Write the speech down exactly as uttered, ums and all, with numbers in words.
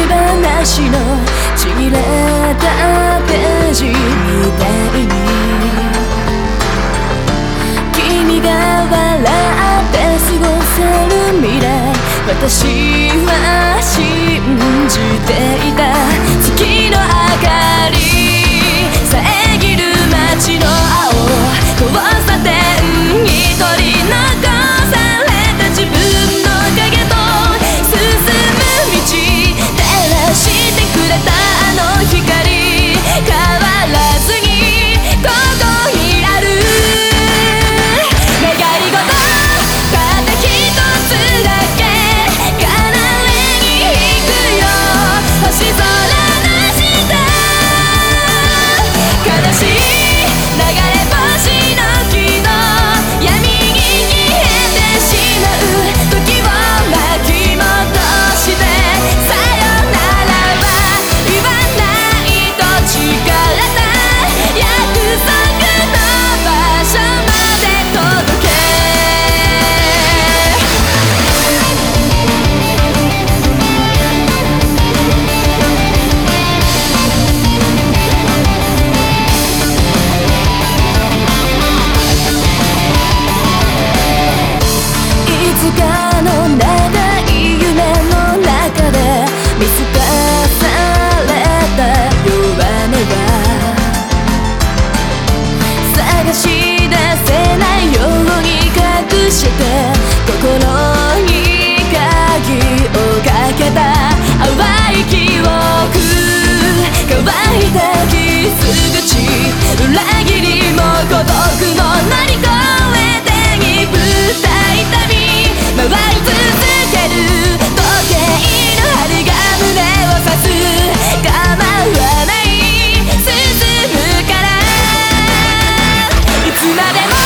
話のちぎれたページみたいに君が笑って過ごせる未来私は信じていた月の明かり遮る街の青交差点に取り残された自分の影と進む道照らしてくれたあの光変わらずにここにある願い事たった一つだけ叶えに行くよ星空の下悲しい流れ星の木の闇に消えてしまう時を巻き戻してさよならは言わないと誓った約束の場所まで届けいつかの長い夢の中で見透かされた弱音は探し出せないように隠して心に鍵をかけた淡い記憶乾いた傷口裏切りも孤独も乗り越えて鈍った痛み回り続ける時計の針が胸を刺す構わない進むからいつまでも